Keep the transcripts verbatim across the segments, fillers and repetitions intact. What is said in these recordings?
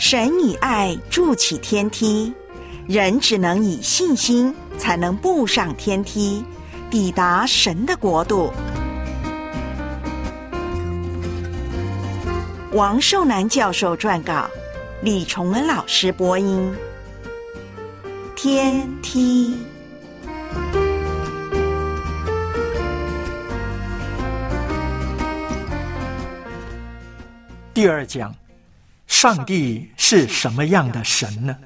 神以爱筑起天梯，人只能以信心才能步上天梯，抵达神的国度。王寿南教授撰稿，李崇恩老师播音。天梯。 第二讲，上帝是什么样的神呢？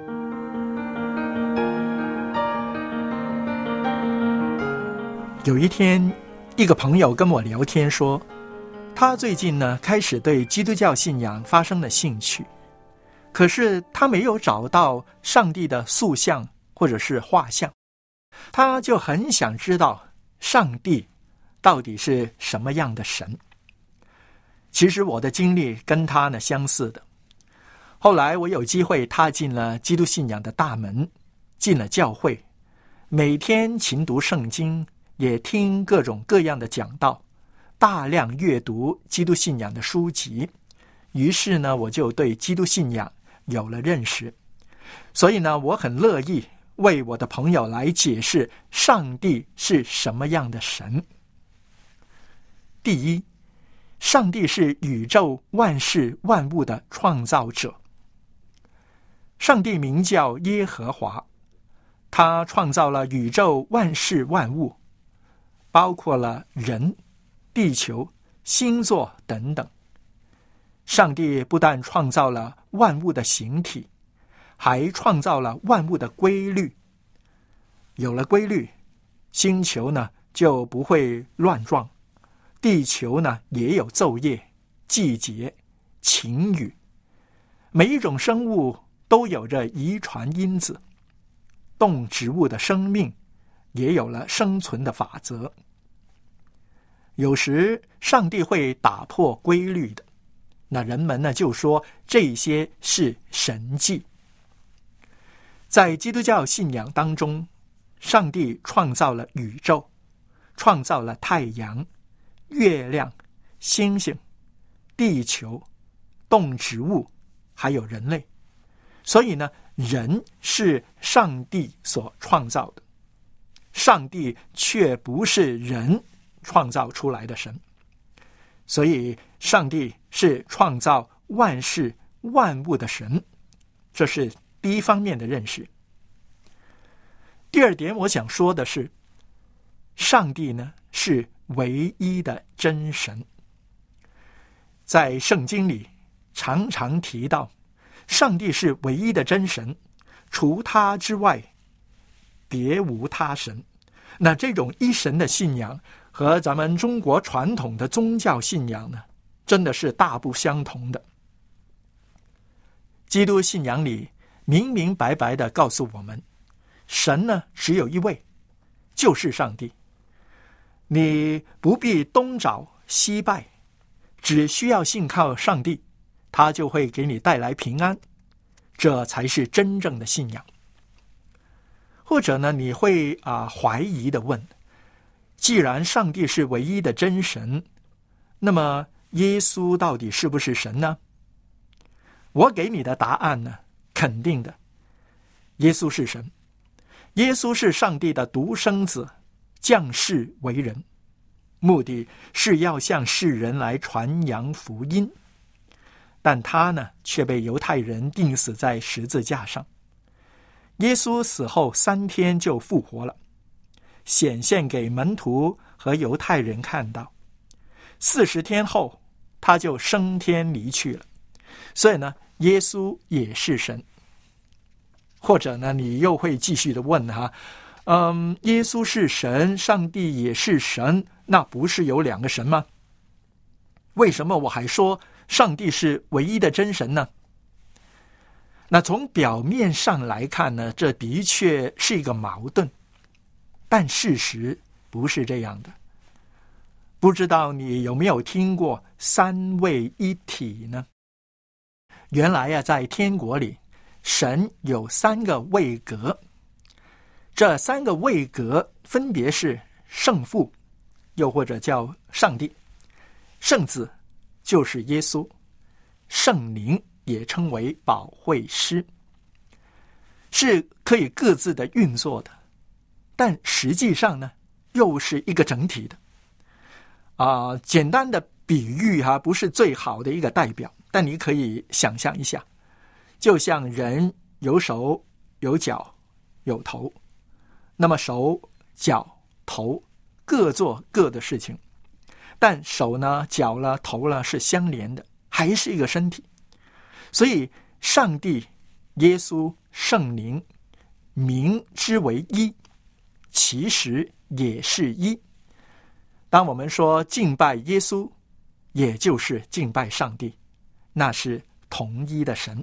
有一天，一个朋友跟我聊天说，他最近呢开始对基督教信仰发生了兴趣，可是他没有找到上帝的塑像或者是画像，他就很想知道上帝到底是什么样的神。其实我的经历跟他呢相似的。后来我有机会踏进了基督信仰的大门，进了教会，每天勤读圣经，也听各种各样的讲道，大量阅读基督信仰的书籍。于是呢，我就对基督信仰有了认识。所以呢，我很乐意为我的朋友来解释上帝是什么样的神。第一，上帝是宇宙万事万物的创造者。上帝名叫耶和华，他创造了宇宙万事万物，包括了人、地球、星座等等。上帝不但创造了万物的形体，还创造了万物的规律。有了规律，星球呢就不会乱撞，地球呢也有昼夜、季节、晴雨，每一种生物都有着遗传因子，动植物的生命也有了生存的法则。有时上帝会打破规律的，那人们呢就说这些是神迹。在基督教信仰当中，上帝创造了宇宙，创造了太阳、月亮、星星、地球、动植物，还有人类。所以呢，人是上帝所创造的，上帝却不是人创造出来的神。所以上帝是创造万事万物的神，这是第一方面的认识。第二点我想说的是，上帝呢是唯一的真神。在圣经里常常提到上帝是唯一的真神，除他之外别无他神。那这种一神的信仰和咱们中国传统的宗教信仰呢，真的是大不相同的。基督信仰里明明白白地告诉我们，神呢只有一位，就是上帝。你不必东找西拜，只需要信靠上帝，他就会给你带来平安，这才是真正的信仰。或者呢，你会啊、呃、怀疑的问，既然上帝是唯一的真神，那么耶稣到底是不是神呢？我给你的答案呢，肯定的，耶稣是神，耶稣是上帝的独生子，降世为人，目的是要向世人来传扬福音。但他呢，却被犹太人钉死在十字架上。耶稣死后三天就复活了，显现给门徒和犹太人看到。四十天后，他就升天离去了。所以呢，耶稣也是神。或者呢，你又会继续的问哈，嗯，耶稣是神，上帝也是神，那不是有两个神吗？为什么我还说上帝是唯一的真神呢？那从表面上来看呢，这的确是一个矛盾，但事实不是这样的。不知道你有没有听过三位一体呢？原来啊，在天国里，神有三个位格，这三个位格分别是圣父，又或者叫上帝；圣子就是耶稣；圣灵也称为保惠师，是可以各自的运作的，但实际上呢，又是一个整体的。啊、呃，简单的比喻哈、啊，不是最好的一个代表，但你可以想象一下，就像人有手、有脚、有头，那么手、脚、头各做各的事情，但手呢、脚了、头了是相连的，还是一个身体。所以上帝、耶稣、圣灵名之为一，其实也是一。当我们说敬拜耶稣，也就是敬拜上帝，那是同一的神。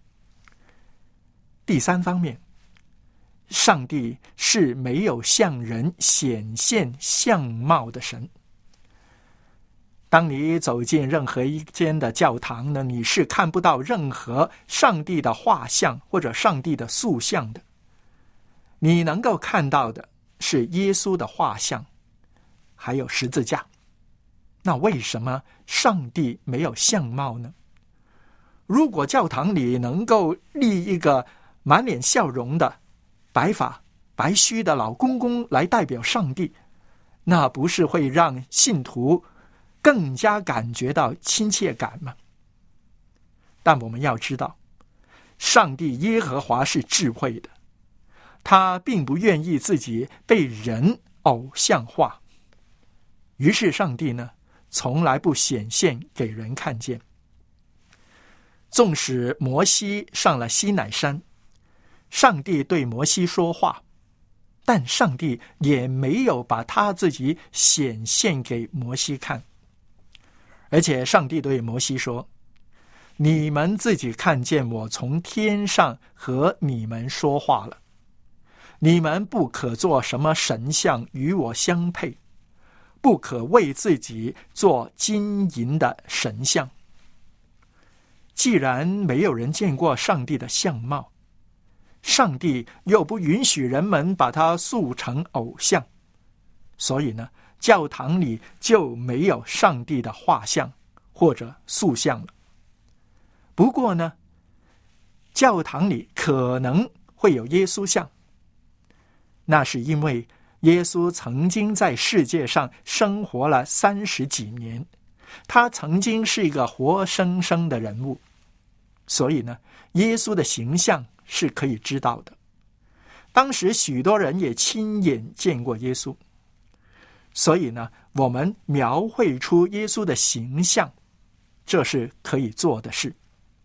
第三方面，上帝是没有向人显现相貌的神。当你走进任何一间的教堂呢，你是看不到任何上帝的画像或者上帝的塑像的。你能够看到的是耶稣的画像，还有十字架。那为什么上帝没有相貌呢？如果教堂里能够立一个满脸笑容的白发白须的老公公来代表上帝，那不是会让信徒更加感觉到亲切感吗？但我们要知道，上帝耶和华是智慧的，他并不愿意自己被人偶像化，于是上帝呢，从来不显现给人看见。纵使摩西上了西乃山，上帝对摩西说话，但上帝也没有把他自己显现给摩西看。而且上帝对摩西说，你们自己看见我从天上和你们说话了，你们不可做什么神像与我相配，不可为自己做金银的神像。既然没有人见过上帝的相貌，上帝又不允许人们把它塑成偶像，所以呢，教堂里就没有上帝的画像或者塑像了。不过呢，教堂里可能会有耶稣像，那是因为耶稣曾经在世界上生活了三十几年，他曾经是一个活生生的人物，所以呢，耶稣的形象是可以知道的。当时许多人也亲眼见过耶稣，所以呢，我们描绘出耶稣的形象，这是可以做的事。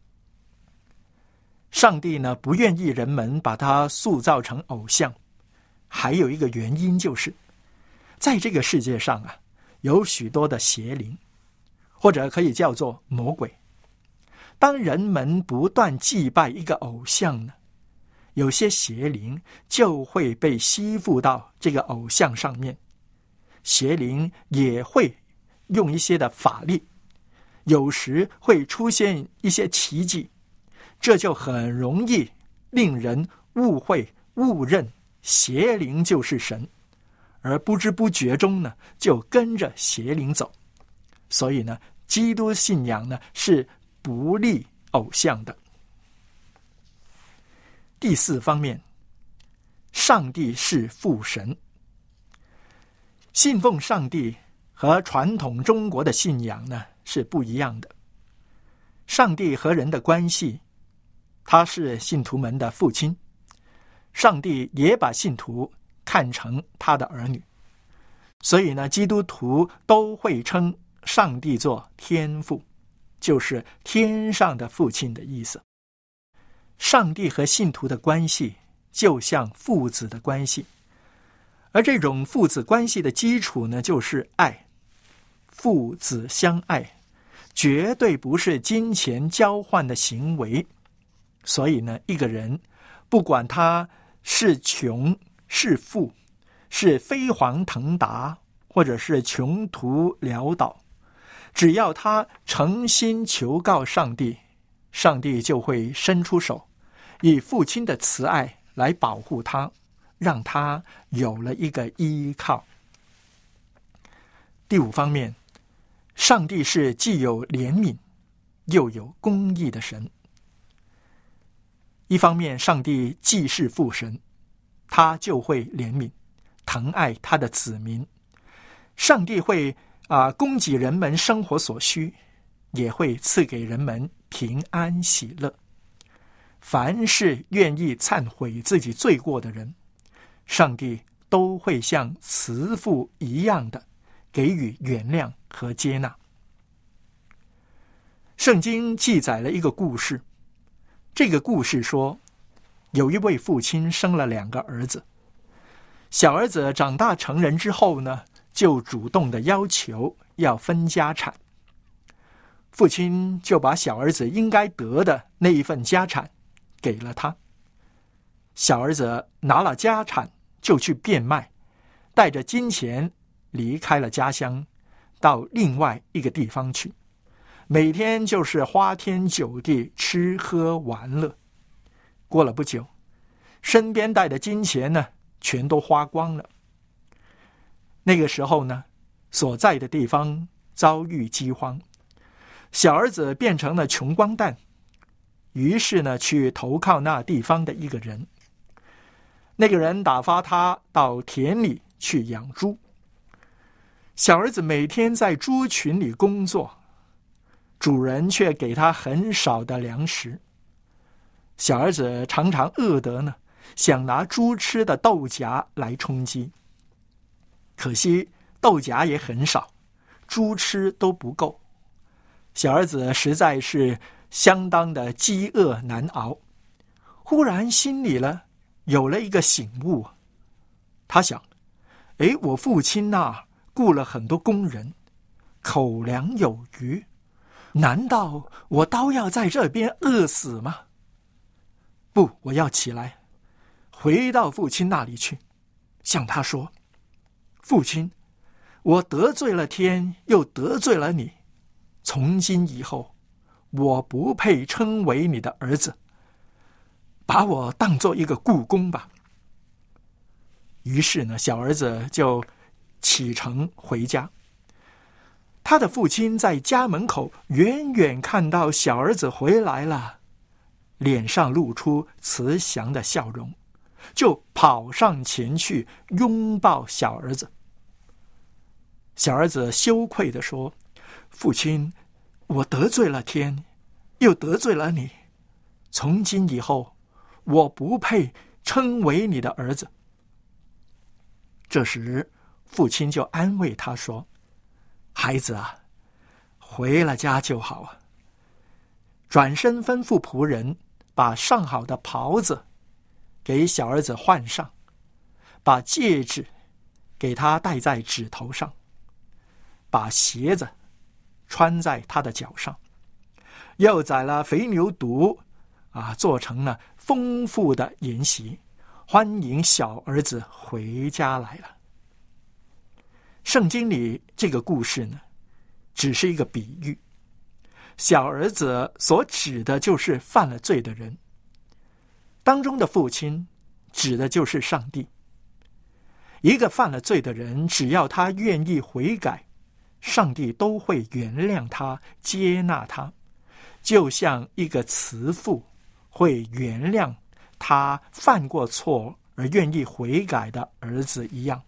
上帝呢，不愿意人们把他塑造成偶像，还有一个原因就是，在这个世界上啊，有许多的邪灵，或者可以叫做魔鬼。当人们不断祭拜一个偶像呢，有些邪灵就会被吸附到这个偶像上面，邪灵也会用一些的法力，有时会出现一些奇迹，这就很容易令人误会误认邪灵就是神，而不知不觉中呢，就跟着邪灵走。所以呢，基督信仰呢是不立偶像的。第四方面，上帝是父神。信奉上帝和传统中国的信仰呢是不一样的。上帝和人的关系，他是信徒们的父亲，上帝也把信徒看成他的儿女，所以呢，基督徒都会称上帝做天父，就是天上的父亲的意思。上帝和信徒的关系就像父子的关系，而这种父子关系的基础呢，就是爱。父子相爱，绝对不是金钱交换的行为。所以呢，一个人不管他是穷是富，是飞黄腾达，或者是穷途潦倒，只要他诚心求告上帝，上帝就会伸出手，以父亲的慈爱来保护他，让他有了一个依靠。第五方面，上帝是既有怜悯又有公义的神。 一方面上帝既是父神，他就会怜悯疼爱他的子民，上帝会啊、呃、供给人们生活所需，也会赐给人们平安喜乐。凡是愿意忏悔自己罪过的人，上帝都会像慈父一样的给予原谅和接纳。圣经记载了一个故事，这个故事说，有一位父亲生了两个儿子，小儿子长大成人之后呢，就主动的要求要分家产。父亲就把小儿子应该得的那一份家产给了他。小儿子拿了家产就去变卖，带着金钱离开了家乡，到另外一个地方去，每天就是花天酒地，吃喝玩乐。过了不久，身边带的金钱呢，全都花光了。那个时候呢，所在的地方遭遇饥荒，小儿子变成了穷光蛋，于是呢，去投靠那地方的一个人。那个人打发他到田里去养猪。小儿子每天在猪群里工作，主人却给他很少的粮食。小儿子常常饿得呢，想拿猪吃的豆荚来充饥。可惜豆荚也很少，猪吃都不够。小儿子实在是相当的饥饿难熬，忽然心里呢有了一个醒悟。他想，诶，我父亲那儿雇了很多工人，口粮有余，难道我都要在这边饿死吗？不，我要起来，回到父亲那里去，向他说，父亲，我得罪了天，又得罪了你，从今以后，我不配称为你的儿子，把我当作一个雇工吧。于是呢，小儿子就启程回家。他的父亲在家门口远远看到小儿子回来了，脸上露出慈祥的笑容，就跑上前去拥抱小儿子。小儿子羞愧地说，父亲，我得罪了天，又得罪了你，从今以后，我不配称为你的儿子。这时父亲就安慰他说，孩子啊，回了家就好啊。转身吩咐仆人把上好的袍子给小儿子换上，把戒指给他戴在指头上，把鞋子穿在他的脚上，又宰了肥牛犊啊，做成了丰富的筵席，欢迎小儿子回家来了。圣经里这个故事呢，只是一个比喻，小儿子所指的就是犯了罪的人，当中的父亲指的就是上帝。一个犯了罪的人，只要他愿意悔改，上帝都会原谅他，接纳他，就像一个慈父会原谅他犯过错而愿意悔改的儿子一样。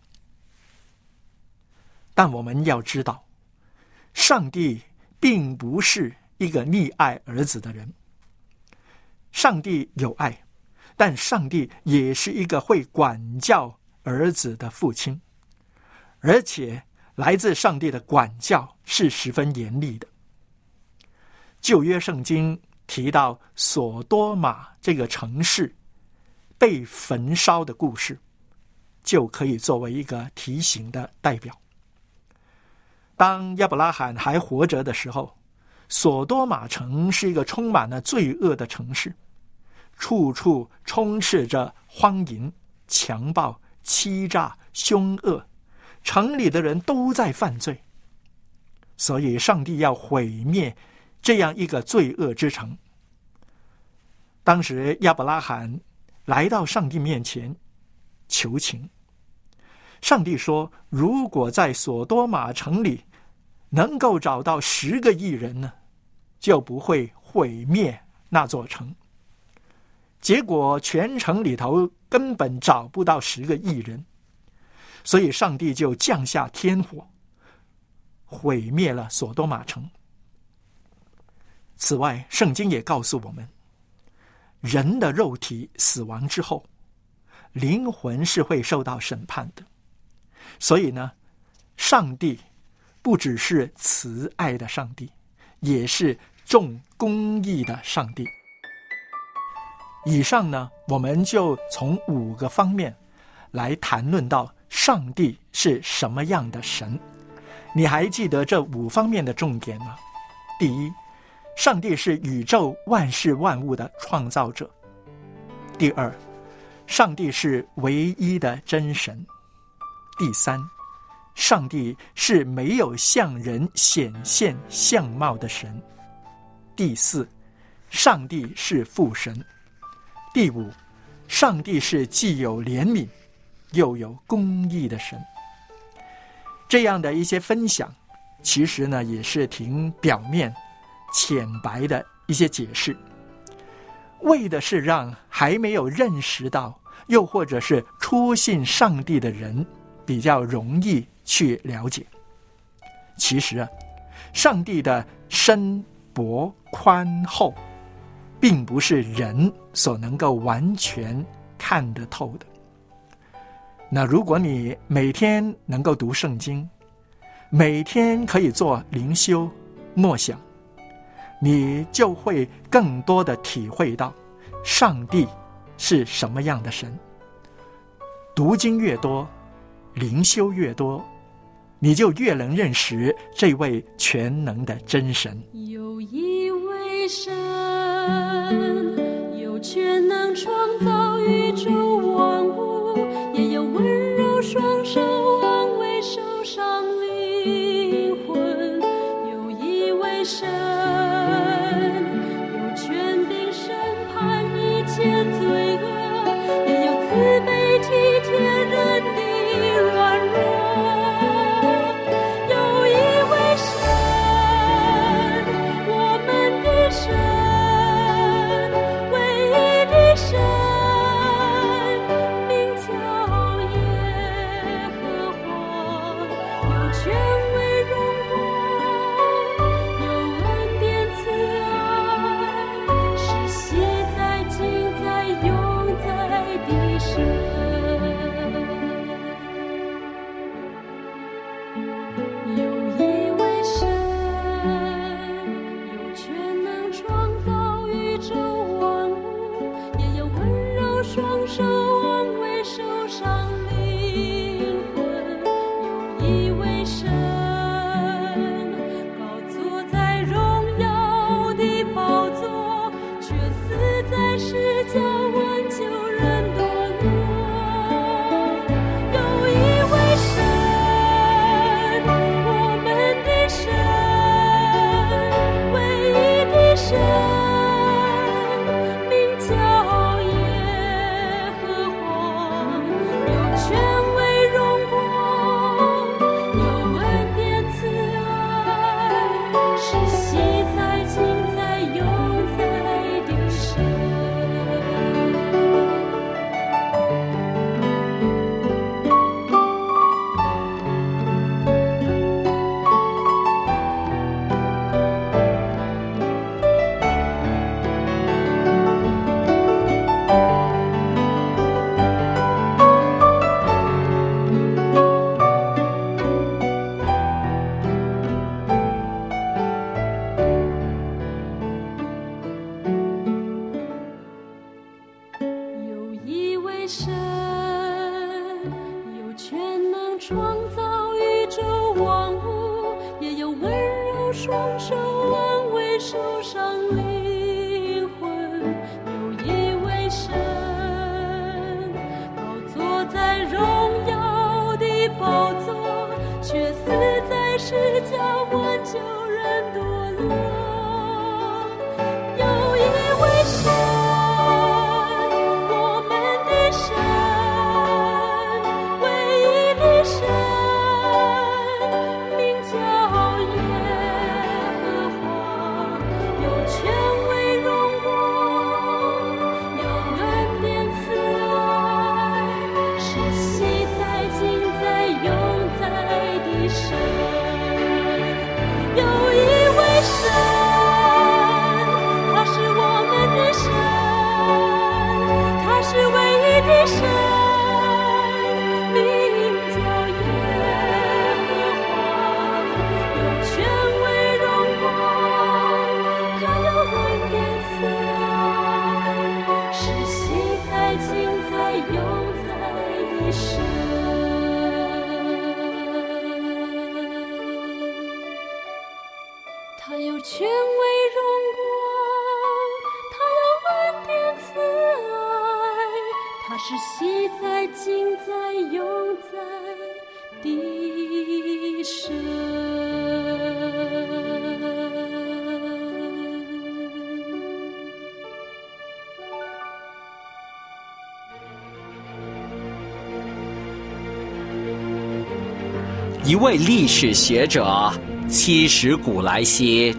但我们要知道，上帝并不是一个溺爱儿子的人。上帝有爱，但上帝也是一个会管教儿子的父亲，而且来自上帝的管教是十分严厉的。旧约圣经提到索多玛这个城市被焚烧的故事，就可以作为一个提醒的代表。当亚伯拉罕还活着的时候，索多玛城是一个充满了罪恶的城市，处处充斥着荒淫、强暴、欺诈、凶恶，城里的人都在犯罪。所以上帝要毁灭这样一个罪恶之城。当时亚伯拉罕来到上帝面前求情，上帝说，如果在索多玛城里能够找到十个义人呢，就不会毁灭那座城。 结果全城里头根本找不到十个义人，所以上帝就降下天火，毁灭了所多玛城。此外，圣经也告诉我们，人的肉体死亡之后，灵魂是会受到审判的。所以呢，上帝不只是慈爱的上帝，也是重公义的上帝。以上呢，我们就从五个方面来谈论到上帝是什么样的神。你还记得这五方面的重点吗？第一，上帝是宇宙万事万物的创造者。第二，上帝是唯一的真神。第三，上帝是没有向人显现相貌的神。第四，上帝是父神。第五，上帝是既有怜悯又有公义的神。这样的一些分享，其实呢也是挺表面浅白的一些解释，为的是让还没有认识到又或者是初信上帝的人比较容易去了解。其实啊，上帝的深博宽厚并不是人所能够完全看得透的。那如果你每天能够读圣经，每天可以做灵修默想，你就会更多的体会到上帝是什么样的神。读经越多，灵修越多，你就越能认识这位全能的真神。 有一位神，有全能创造宇宙万物，也有温柔双手安慰受伤灵魂。有一位神，有权柄审判一切罪恶，也有慈悲体贴人的软弱。有一位神，我们的神，唯一的神，名叫耶和华，有权威荣光，有恩典慈爱，是昔在今在永在的神。有一位神，有全能创造宇宙万物，也有温柔双手安慰受伤灵魂。有一位神，高坐在荣耀的宝座，却死在世角挽救人堕落。有一位神，我们的神，唯一的神，名叫耶和华，有权威荣光，有恩典慈爱，是昔在今在永在的神。有一位神，有全能创造宇宙万物，也有温柔双手安慰受伤灵魂。有一位神，高坐在荣耀的宝座，却死在世角挽救人堕落。有一位神，我们的神，唯一的神，名叫耶和华，有权威荣光，有是昔在、今在、永在的神。 一位历史学者七十古来稀，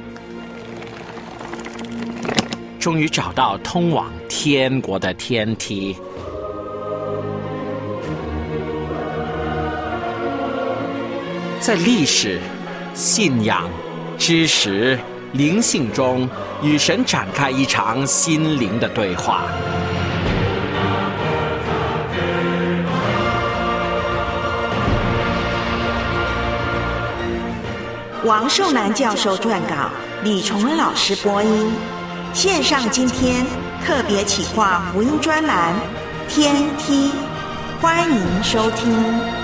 终于找到通往天国的天梯。在历史、信仰、知识、灵性中，与神展开一场心灵的对话。 王寿南教授撰稿，李崇文老师播音。线上今天特别企划福音专栏《天梯》，欢迎收听。